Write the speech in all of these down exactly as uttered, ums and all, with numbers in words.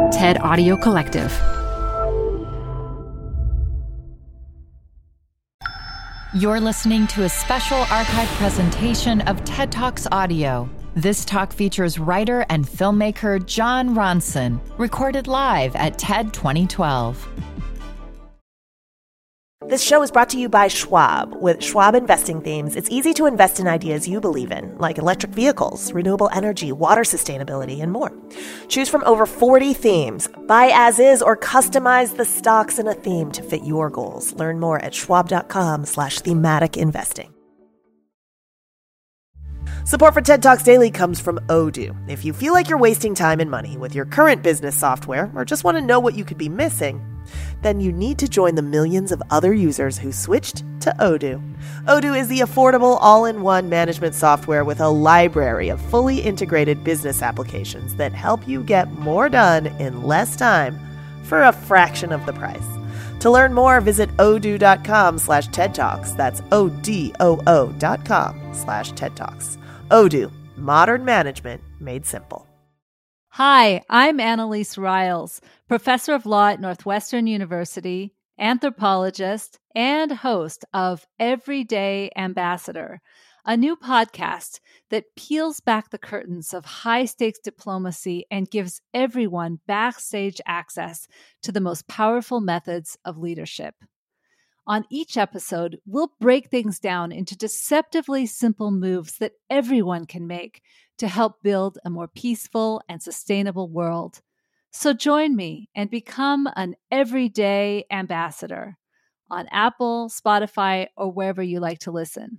TED Audio Collective. You're listening to a special archive presentation of TED Talks Audio. This talk features writer and filmmaker Jon Ronson, recorded live at TED twenty twelve. This show is brought to you by Schwab. With Schwab investing themes, it's easy to invest in ideas you believe in, like electric vehicles, renewable energy, water sustainability, and more. Choose from over forty themes. Buy as is or customize the stocks in a theme to fit your goals. Learn more at schwab.com slash thematic investing. Support for TED Talks Daily comes from Odoo. If you feel like you're wasting time and money with your current business software or just want to know what you could be missing, then you need to join the millions of other users who switched to Odoo. Odoo is the affordable all-in-one management software with a library of fully integrated business applications that help you get more done in less time for a fraction of the price. To learn more, visit odoo.com slash TED Talks. That's O-D-O-O dot com slash TED Talks. Odoo, modern management made simple. Hi, I'm Annalise Riles, professor of law at Northwestern University, anthropologist, and host of Everyday Ambassador, a new podcast that peels back the curtains of high-stakes diplomacy and gives everyone backstage access to the most powerful methods of leadership. On each episode, we'll break things down into deceptively simple moves that everyone can make to help build a more peaceful and sustainable world. So join me and become an everyday ambassador on Apple, Spotify, or wherever you like to listen.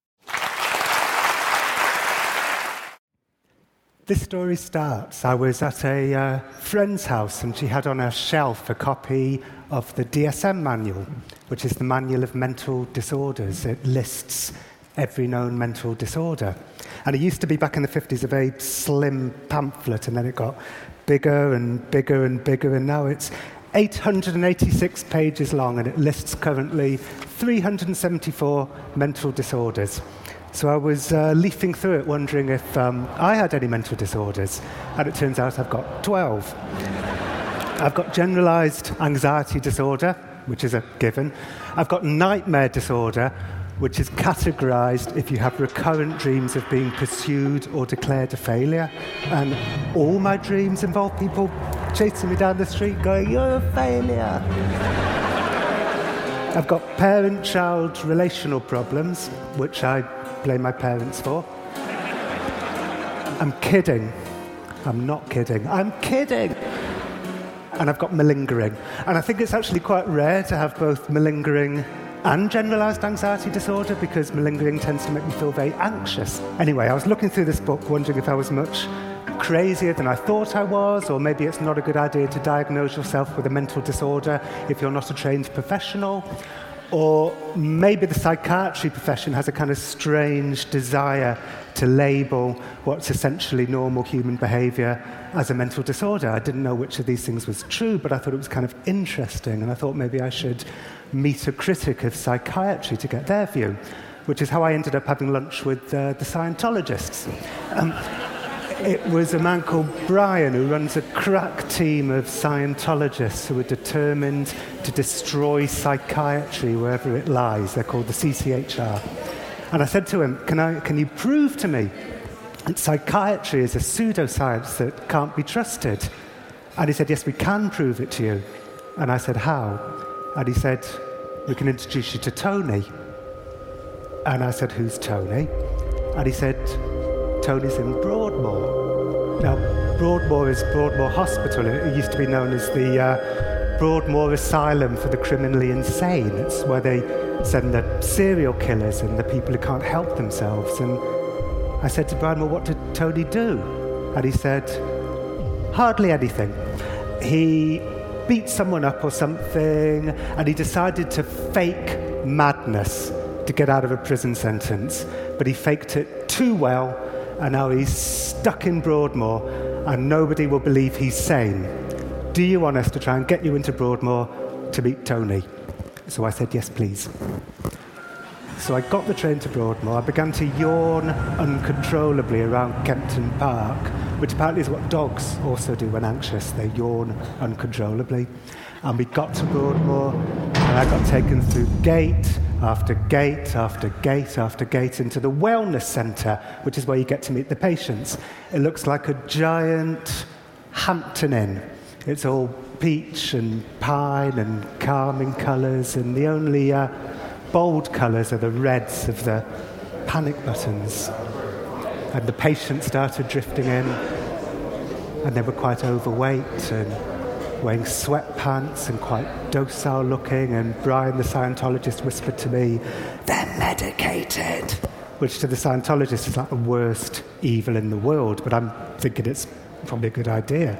This story starts. I was at a uh, friend's house and she had on her shelf a copy of the D S M manual, which is the Manual of Mental Disorders. It lists every known mental disorder. And it used to be, back in the fifties, a very slim pamphlet, and then it got bigger and bigger and bigger, and now it's eight hundred eighty-six pages long, and it lists currently three hundred seventy-four mental disorders. So I was uh, leafing through it, wondering if um, I had any mental disorders, and it turns out I've got twelve. I've got generalized anxiety disorder, which is a given. I've got nightmare disorder, which is categorized if you have recurrent dreams of being pursued or declared a failure. And all my dreams involve people chasing me down the street going, "You're a failure." I've got parent-child relational problems, which I blame my parents for. I'm kidding. I'm not kidding. I'm kidding. And I've got malingering. And I think it's actually quite rare to have both malingering and generalized anxiety disorder, because malingering tends to make me feel very anxious. Anyway, I was looking through this book wondering if I was much crazier than I thought I was, or maybe it's not a good idea to diagnose yourself with a mental disorder if you're not a trained professional. Or maybe the psychiatry profession has a kind of strange desire to label what's essentially normal human behavior as a mental disorder. I didn't know which of these things was true, but I thought it was kind of interesting, and I thought maybe I should meet a critic of psychiatry to get their view, which is how I ended up having lunch with uh, the Scientologists. Um, It was a man called Brian who runs a crack team of Scientologists who are determined to destroy psychiatry wherever it lies. They're called the C C H R. And I said to him, can I, can you prove to me that psychiatry is a pseudoscience that can't be trusted? And he said, yes, we can prove it to you. And I said, how? And he said, we can introduce you to Tony. And I said, who's Tony? And he said, Tony's in Broadmoor. Now, Broadmoor is Broadmoor Hospital. It used to be known as the uh, Broadmoor Asylum for the Criminally Insane. It's where they send the serial killers and the people who can't help themselves. And I said to Brian, well, what did Tony do? And he said, hardly anything. He beat someone up or something, and he decided to fake madness to get out of a prison sentence. But he faked it too well, and now he's stuck in Broadmoor, and nobody will believe he's sane. Do you want us to try and get you into Broadmoor to meet Tony? So I said, yes, please. So I got the train to Broadmoor. I began to yawn uncontrollably around Kempton Park, which apparently is what dogs also do when anxious. They yawn uncontrollably. And we got to Broadmoor, and I got taken through gate after gate after gate after gate into the wellness centre, which is where you get to meet the patients. It looks like a giant Hampton Inn. It's all peach and pine and calming colours, and the only uh, bold colours are the reds of the panic buttons. And the patients started drifting in, and they were quite overweight and wearing sweatpants and quite docile looking, and Brian, the Scientologist, whispered to me, "They're medicated," which to the Scientologist is like the worst evil in the world, but I'm thinking it's probably a good idea.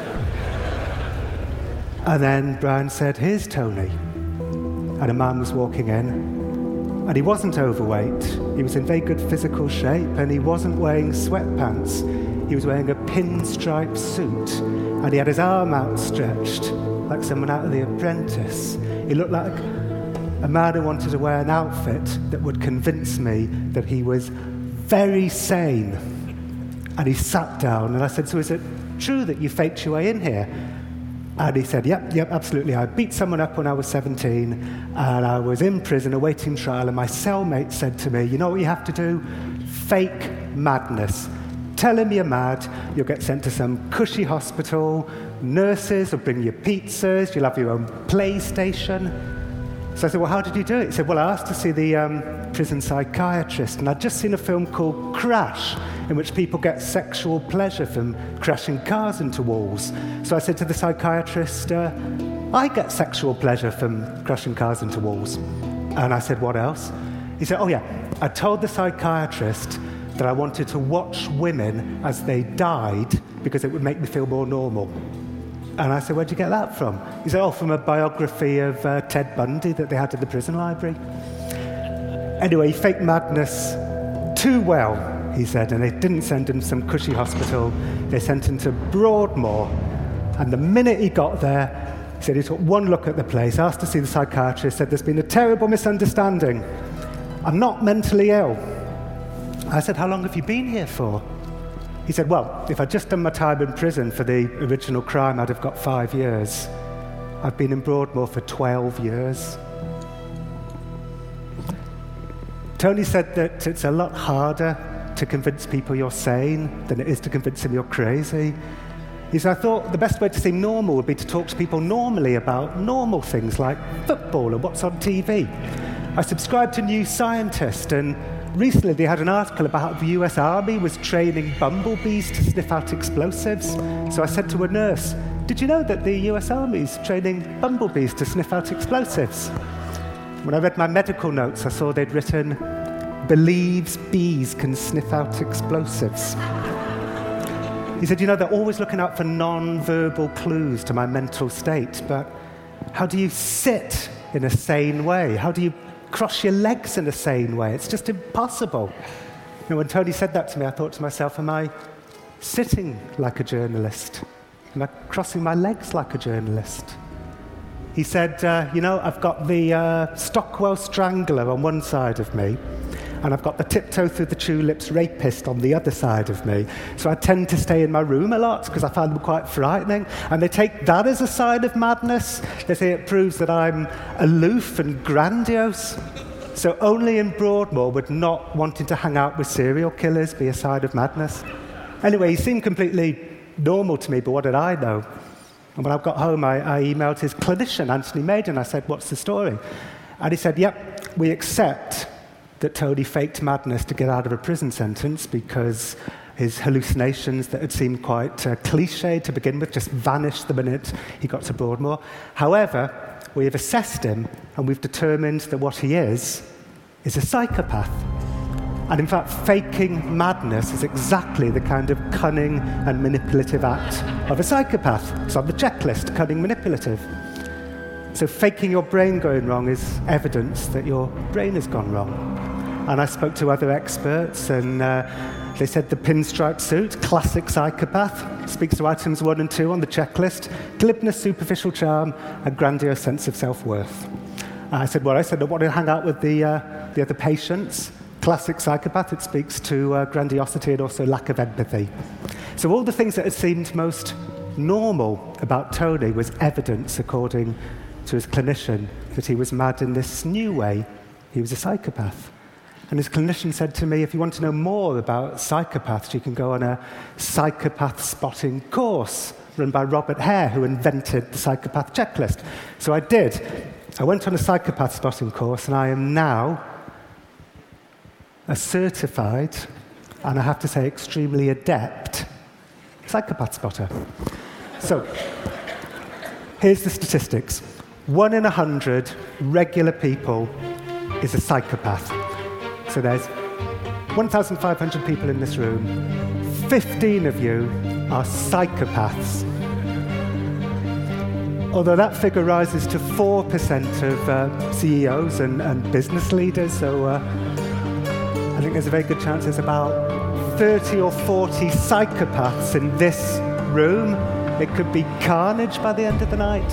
And then Brian said, "Here's Tony." And a man was walking in, and he wasn't overweight. He was in very good physical shape, and he wasn't wearing sweatpants. He was wearing a pinstripe suit, and he had his arm outstretched like someone out of The Apprentice. He looked like a man who wanted to wear an outfit that would convince me that he was very sane. And he sat down, and I said, "So is it true that you faked your way in here?" And he said, yep, yep, absolutely. I beat someone up when I was seventeen, and I was in prison awaiting trial, and my cellmate said to me, "You know what you have to do? Fake madness. Tell him you're mad, you'll get sent to some cushy hospital, nurses will bring you pizzas, you'll have your own PlayStation." So I said, "Well, how did you do it?" He said, "Well, I asked to see the um, prison psychiatrist, and I'd just seen a film called Crash, in which people get sexual pleasure from crashing cars into walls. So I said to the psychiatrist, uh, I get sexual pleasure from crashing cars into walls." And I said, "What else?" He said, "Oh yeah, I told the psychiatrist that I wanted to watch women as they died because it would make me feel more normal." And I said, "Where'd you get that from?" He said, "Oh, from a biography of uh, Ted Bundy that they had at the prison library." Anyway, he faked madness too well, he said, and they didn't send him to some cushy hospital. They sent him to Broadmoor. And the minute he got there, he said he took one look at the place, asked to see the psychiatrist, said, "There's been a terrible misunderstanding. I'm not mentally ill." I said, "How long have you been here for?" He said, "Well, if I'd just done my time in prison for the original crime, I'd have got five years. I've been in Broadmoor for twelve years. Tony said that it's a lot harder to convince people you're sane than it is to convince them you're crazy. He said, "I thought the best way to seem normal would be to talk to people normally about normal things like football and what's on T V. I subscribed to New Scientist, and recently they had an article about how the U S Army was training bumblebees to sniff out explosives. So I said to a nurse, 'Did you know that the U S Army's training bumblebees to sniff out explosives?' When I read my medical notes, I saw they'd written, 'Believes bees can sniff out explosives.'" He said, "You know, they're always looking out for non-verbal clues to my mental state, but how do you sit in a sane way? How do you cross your legs in a sane way? It's just impossible." You know, when Tony said that to me, I thought to myself, am I sitting like a journalist? Am I crossing my legs like a journalist? He said, uh, "You know, I've got the uh, Stockwell Strangler on one side of me, and I've got the Tiptoe Through the Tulips rapist on the other side of me. So I tend to stay in my room a lot because I find them quite frightening. And they take that as a sign of madness. They say it proves that I'm aloof and grandiose. So only in Broadmoor would not wanting to hang out with serial killers be a sign of madness." Anyway, he seemed completely normal to me, but what did I know? And when I got home, I, I emailed his clinician, Anthony Maiden. I said, "What's the story?" And he said, "Yep, we accept that Tony faked madness to get out of a prison sentence because his hallucinations that had seemed quite uh, cliche to begin with just vanished the minute he got to Broadmoor. However, we have assessed him and we've determined that what he is is a psychopath. And in fact, faking madness is exactly the kind of cunning and manipulative act of a psychopath. It's on the checklist, cunning, manipulative. So faking your brain going wrong is evidence that your brain has gone wrong." And I spoke to other experts, and uh, they said the pinstripe suit, classic psychopath, speaks to items one and two on the checklist: glibness, superficial charm, and grandiose sense of self-worth. I said, "Well, I said I want to hang out with the uh, the other patients." Classic psychopath. It speaks to uh, grandiosity and also lack of empathy. So all the things that had seemed most normal about Tony was evidence, according to his clinician, that he was mad in this new way. He was a psychopath. And his clinician said to me, if you want to know more about psychopaths, you can go on a psychopath spotting course run by Robert Hare, who invented the psychopath checklist. So I did. I went on a psychopath spotting course, and I am now a certified, and I have to say extremely adept, psychopath spotter. So, here's the statistics. One in a hundred regular people is a psychopath. So there's one thousand five hundred people in this room. fifteen of you are psychopaths. Although that figure rises to four percent of uh, C E Os and, and business leaders, so uh, I think there's a very good chance there's about thirty or forty psychopaths in this room. It could be carnage by the end of the night.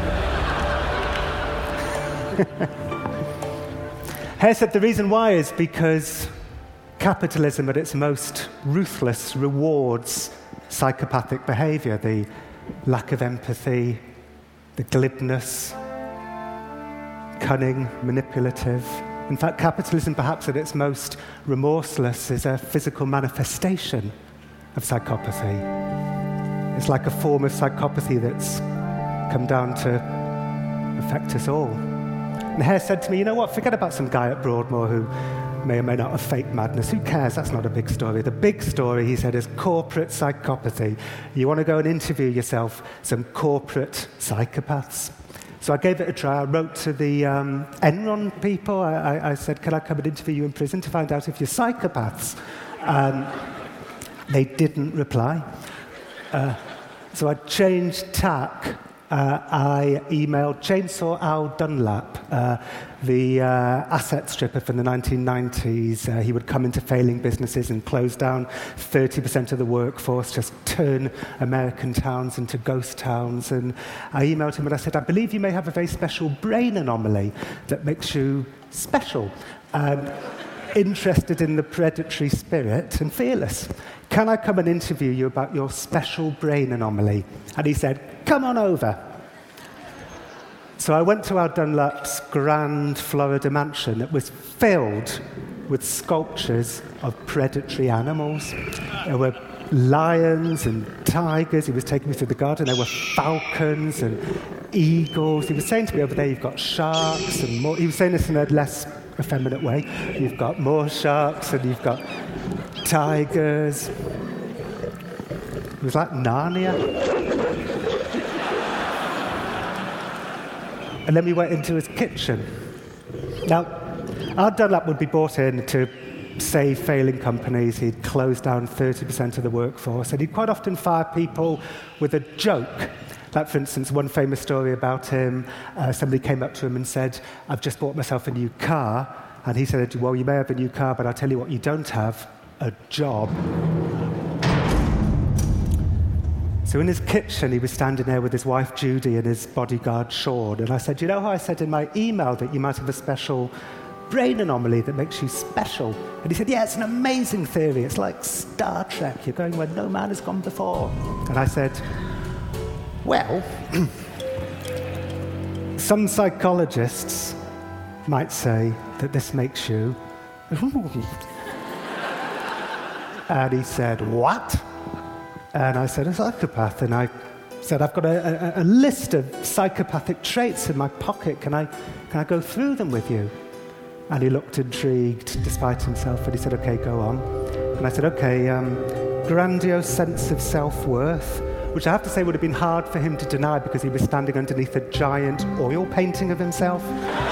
Hare said the reason why is because capitalism at its most ruthless rewards psychopathic behavior, the lack of empathy, the glibness, cunning, manipulative. In fact, capitalism, perhaps at its most remorseless, is a physical manifestation of psychopathy. It's like a form of psychopathy that's come down to affect us all. And Hare said to me, you know what, forget about some guy at Broadmoor who may or may not have fake madness. Who cares? That's not a big story. The big story, he said, is corporate psychopathy. You want to go and interview yourself some corporate psychopaths? So I gave it a try. I wrote to the um, Enron people. I, I, I said, can I come and interview you in prison to find out if you're psychopaths? Um, they didn't reply. Uh, so I changed tack. Uh, I emailed Chainsaw Al Dunlap, uh, the uh, asset stripper from the nineteen nineties. Uh, he would come into failing businesses and close down thirty percent of the workforce, just turn American towns into ghost towns. And I emailed him and I said, I believe you may have a very special brain anomaly that makes you special, um, interested in the predatory spirit and fearless. Can I come and interview you about your special brain anomaly? And he said, come on over. So I went to Al Dunlap's grand Florida mansion that was filled with sculptures of predatory animals. There were lions and tigers. He was taking me through the garden. There were falcons and eagles. He was saying to me over there, you've got sharks and more. He was saying this in a less effeminate way. You've got more sharks and you've got tigers. It was like Narnia. And then we went into his kitchen. Now, Al Dunlap would be brought in to save failing companies. He'd close down thirty percent of the workforce, and he'd quite often fire people with a joke. Like, for instance, one famous story about him, uh, somebody came up to him and said, I've just bought myself a new car. And he said, well, you may have a new car, but I'll tell you what you don't have, a job. So in his kitchen, he was standing there with his wife, Judy, and his bodyguard, Sean. And I said, you know how I said in my email that you might have a special brain anomaly that makes you special? And he said, yeah, it's an amazing theory. It's like Star Trek. You're going where no man has gone before. And I said, well, some psychologists might say that this makes you... And he said, what? And I said, a psychopath. And I said, I've got a, a, a list of psychopathic traits in my pocket. Can I, can I go through them with you? And he looked intrigued, despite himself, and he said, OK, go on. And I said, OK, um, grandiose sense of self-worth, which I have to say would have been hard for him to deny because he was standing underneath a giant oil painting of himself.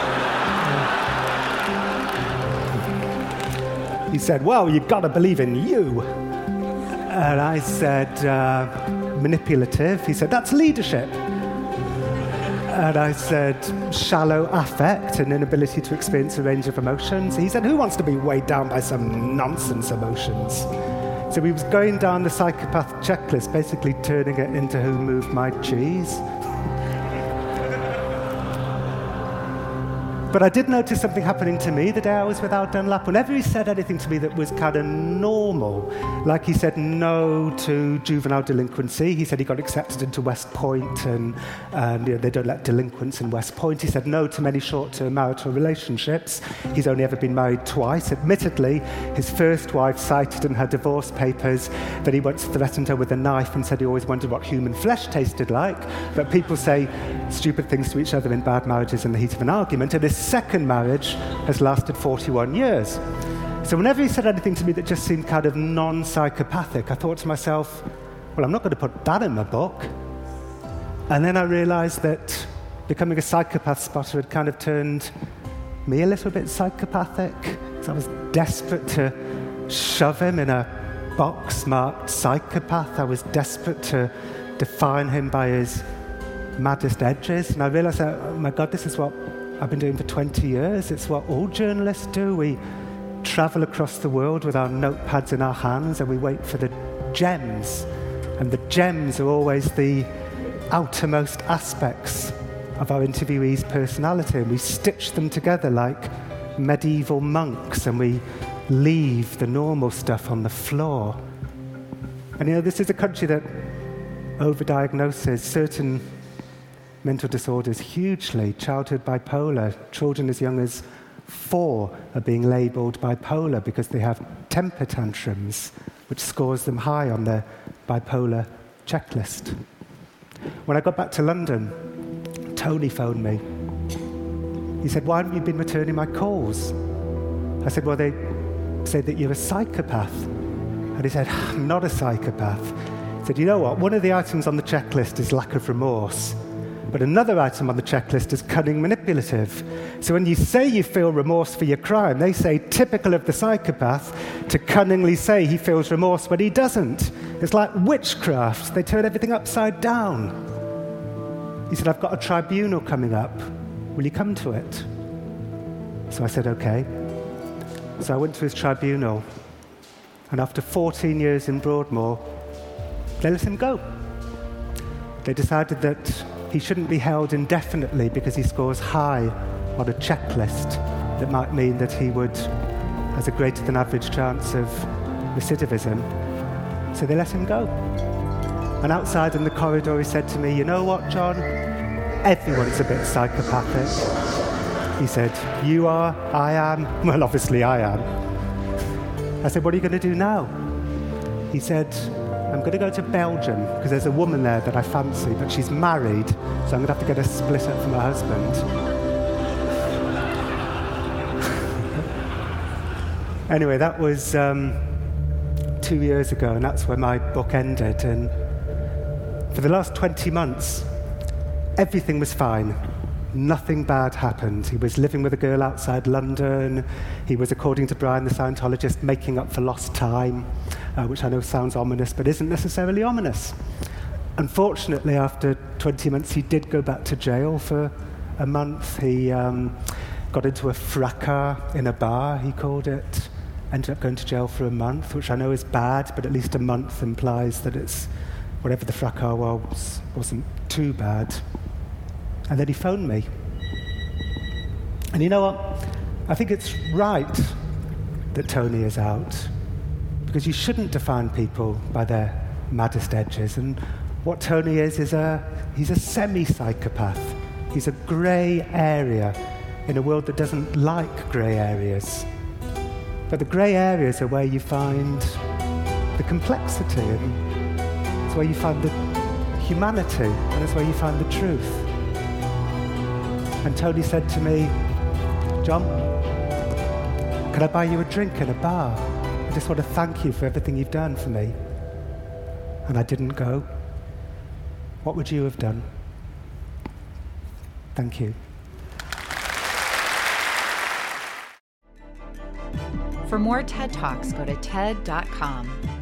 He said, well, you've got to believe in you. And I said, uh, manipulative. He said, that's leadership. And I said, shallow affect, an inability to experience a range of emotions. He said, who wants to be weighed down by some nonsense emotions? So he was going down the psychopath checklist, basically turning it into who moved my cheese. But I did notice something happening to me the day I was with Al Dunlap. Whenever he said anything to me that was kind of normal, like he said no to juvenile delinquency, he said he got accepted into West Point and, and you know, they don't let delinquents in West Point. He said no to many short-term marital relationships. He's only ever been married twice. Admittedly, his first wife cited in her divorce papers that he once threatened her with a knife and said he always wondered what human flesh tasted like. But people say stupid things to each other in bad marriages in the heat of an argument. And his second marriage has lasted forty-one years. So whenever he said anything to me that just seemed kind of non-psychopathic, I thought to myself, well, I'm not going to put that in my book. And then I realized that becoming a psychopath spotter had kind of turned me a little bit psychopathic. So I was desperate to shove him in a box marked psychopath. I was desperate to define him by his maddest edges. And I realized that, oh my God, this is what I've been doing for twenty years. It's what all journalists do. We travel across the world with our notepads in our hands and we wait for the gems. And the gems are always the outermost aspects of our interviewee's personality. And we stitch them together like medieval monks and we leave the normal stuff on the floor. And you know, this is a country that overdiagnoses certain mental disorders hugely. Childhood bipolar. Children as young as four are being labelled bipolar because they have temper tantrums, which scores them high on their bipolar checklist. When I got back to London, Tony phoned me. He said, why haven't you been returning my calls? I said, well, they say that you're a psychopath. And he said, I'm not a psychopath. He said, you know what? One of the items on the checklist is lack of remorse. But another item on the checklist is cunning manipulative. So when you say you feel remorse for your crime, they say, typical of the psychopath, to cunningly say he feels remorse when he doesn't. It's like witchcraft. They turn everything upside down. He said, I've got a tribunal coming up. Will you come to it? So I said, okay. So I went to his tribunal. And after fourteen years in Broadmoor, they let him go. They decided that he shouldn't be held indefinitely because he scores high on a checklist that might mean that he would has a greater than average chance of recidivism. So they let him go. And outside in the corridor he said to me, you know what, John? Everyone's a bit psychopathic. He said, you are, I am, well, obviously I am. I said, what are you going to do now? He said, I'm going to go to Belgium because there's a woman there that I fancy, but she's married, so I'm going to have to get a split up from her husband. Anyway, that was um, two years ago, and that's where my book ended. And for the last twenty months, everything was fine. Nothing bad happened. He was living with a girl outside London. He was, according to Brian the Scientologist, making up for lost time, uh, which I know sounds ominous, but isn't necessarily ominous. Unfortunately, after twenty months, he did go back to jail for a month. He um, got into a fracas in a bar, he called it. Ended up going to jail for a month, which I know is bad, but at least a month implies that it's whatever the fracas was, wasn't too bad. And then he phoned me. And you know what? I think it's right that Tony is out, because you shouldn't define people by their maddest edges. And what Tony is, is a he's a semi-psychopath. He's a grey area in a world that doesn't like grey areas. But the grey areas are where you find the complexity, and it's where you find the humanity, and it's where you find the truth. And Tony said to me, John, can I buy you a drink in a bar? I just want to thank you for everything you've done for me. And I didn't go. What would you have done? Thank you. For more TED Talks, go to T E D dot com.